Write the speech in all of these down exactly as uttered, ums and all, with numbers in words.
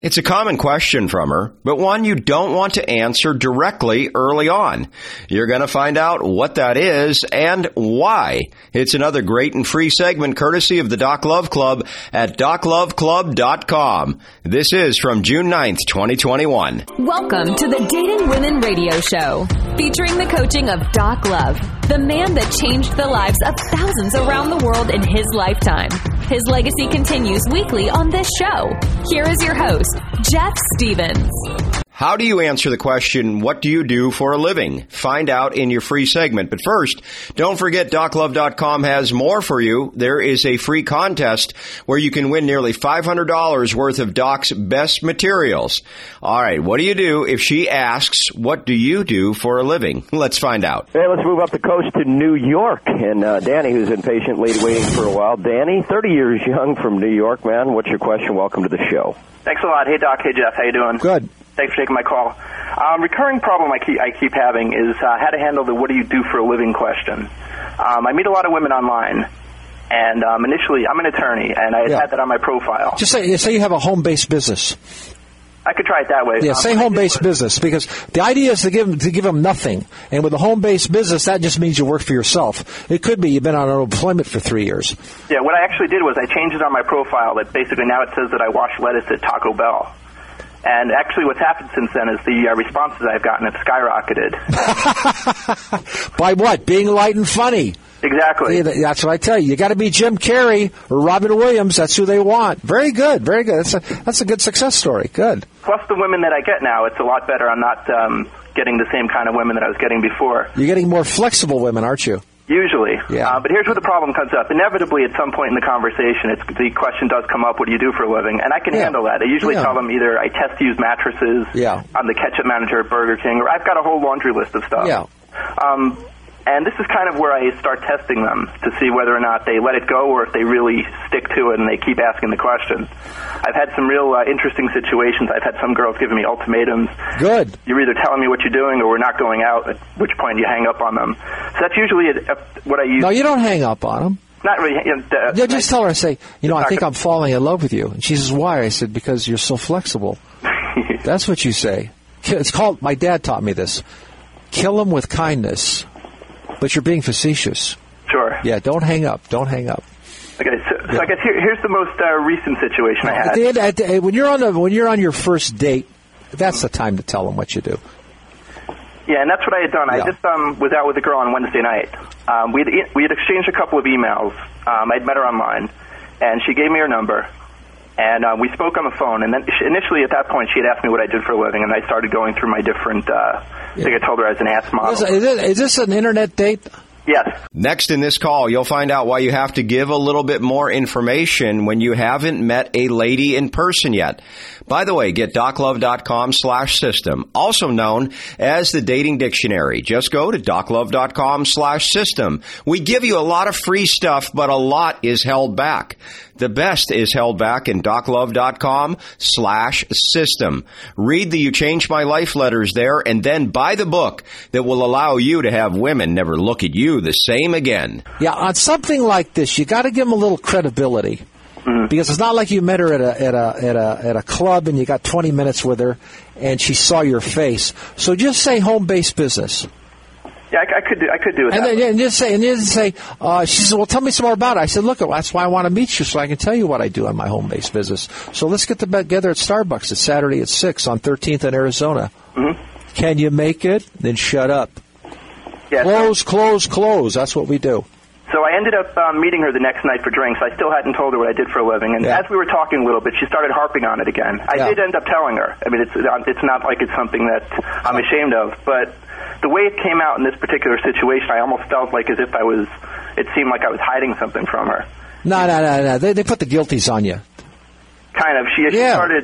It's a common question from her, but one you don't want to answer directly early on. You're going to find out what that is and why. It's another great and free segment courtesy of the Doc Love Club at doc love club dot com. This is from June ninth, twenty twenty-one. Welcome to the Dating Women Radio Show, featuring the coaching of Doc Love, the man that changed the lives of thousands around the world in his lifetime. His legacy continues weekly on this show. Here is your host, Jeff Stevens. How do you answer the question, what do you do for a living? Find out in your free segment. But first, don't forget doc love dot com has more for you. There is a free contest where you can win nearly five hundred dollars worth of Doc's best materials. All right, what do you do if she asks, what do you do for a living? Let's find out. Hey, let's move up the coast to New York. And uh, Danny, who's been patiently waiting for a while. Danny, thirty years young from New York, man. What's your question? Welcome to the show. Thanks a lot. Hey, Doc. Hey, Jeff. How you doing? Good. Thanks for taking my call. Um, recurring problem I keep, I keep having is uh, how to handle the what do you do for a living question. Um, I meet a lot of women online, and um, initially I'm an attorney, and I had, yeah. had that on my profile. Just say, say you have a home-based business. I could try it that way. Yeah, um, say home-based business, because the idea is to give them, to give them nothing. And with a home-based business, that just means you work for yourself. It could be you've been on unemployment for three years. Yeah, what I actually did was I changed it on my profile. That basically now it says that I wash lettuce at Taco Bell. And actually what's happened since then is the uh, responses I've gotten have skyrocketed. By what? Being light and funny. Exactly. Yeah, that's what I tell you. You got to be Jim Carrey or Robin Williams. That's who they want. Very good. Very good. That's a, that's a good success story. Good. Plus the women that I get now, it's a lot better. I'm not um, getting the same kind of women that I was getting before. You're getting more flexible women, aren't you? Usually. Yeah. Uh, but here's where the problem comes up. Inevitably, at some point in the conversation, it's, the question does come up, what do you do for a living? And I can yeah. handle that. I usually yeah. tell them either I test use mattresses, yeah. I'm the ketchup manager at Burger King, or I've got a whole laundry list of stuff. Yeah. Um, and this is kind of where I start testing them to see whether or not they let it go or if they really stick to it and they keep asking the question. I've had some real uh, interesting situations. I've had some girls giving me ultimatums. Good. You're either telling me what you're doing or we're not going out, at which point you hang up on them. So that's usually a, a, what I use. No, you don't hang up on them. Not really. You know, uh, yeah, just tell her, I say, you know, I think gonna... I'm falling in love with you. And she says, why? I said, because you're so flexible. That's what you say. It's called, my dad taught me this. Kill them with kindness, but you're being facetious. Sure. Yeah, don't hang up. Don't hang up. Okay, so, yeah. so I guess here, here's the most uh, recent situation I had. At the end, at the, when you're on the, when you're on your first date, that's the time to tell them what you do. Yeah, and that's what I had done. Yeah. I just um, was out with a girl on Wednesday night. Um, we had we had exchanged a couple of emails. Um, I'd met her online, and she gave me her number, and uh, we spoke on the phone. And then she, initially, at that point, she had asked me what I did for a living, and I started going through my different. Uh, yeah. I think I told her I was an ass model. Is, is, it, is this an internet date? Yes. Next in this call, you'll find out why you have to give a little bit more information when you haven't met a lady in person yet. By the way, get doc love dot com slash system, also known as the Dating Dictionary. Just go to doc love dot com slash system. We give you a lot of free stuff, but a lot is held back. The best is held back in doc love dot com slash system. Read the You Changed My Life letters there, and then buy the book that will allow you to have women never look at you the same again. Yeah, on something like this, you got to give them a little credibility. Mm-hmm. Because it's not like you met her at a at a at a at a club and you got twenty minutes with her and she saw your face. So just say home-based business. Yeah, I, I could do. I could do it. And that then way. and just say and then say. Uh, she said, "Well, tell me some more about it." I said, "Look, that's why I want to meet you, so I can tell you what I do on my home-based business. So let's get together at Starbucks. It's Saturday at six on thirteenth in Arizona. Mm-hmm. Can you make it? Then shut up. Yeah, close, so- close, close. That's what we do." So I ended up um, meeting her the next night for drinks. I still hadn't told her what I did for a living. And yeah. as we were talking a little bit, she started harping on it again. I yeah. did end up telling her. I mean, it's it's not like it's something that I'm ashamed of. But the way it came out in this particular situation, I almost felt like as if I was, it seemed like I was hiding something from her. No, no, no, no. They, they put the guilties on you. Kind of. She, she yeah. started...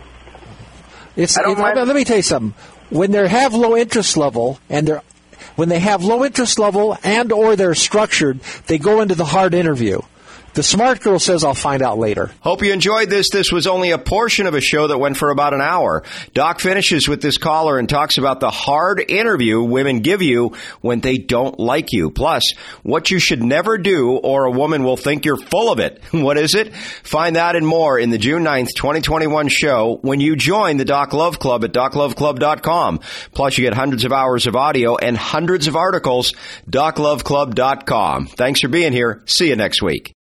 It's, I don't it, mind. Let me tell you something. When they have low interest level and they're When they have low interest level and or they're structured, they go into the hard interview. The smart girl says, I'll find out later. Hope you enjoyed this. This was only a portion of a show that went for about an hour. Doc finishes with this caller and talks about the hard interview women give you when they don't like you. Plus, what you should never do or a woman will think you're full of it. What is it? Find that and more in the June ninth, twenty twenty-one show when you join the Doc Love Club at doc love club dot com. Plus, you get hundreds of hours of audio and hundreds of articles. doc love club dot com. Thanks for being here. See you next week.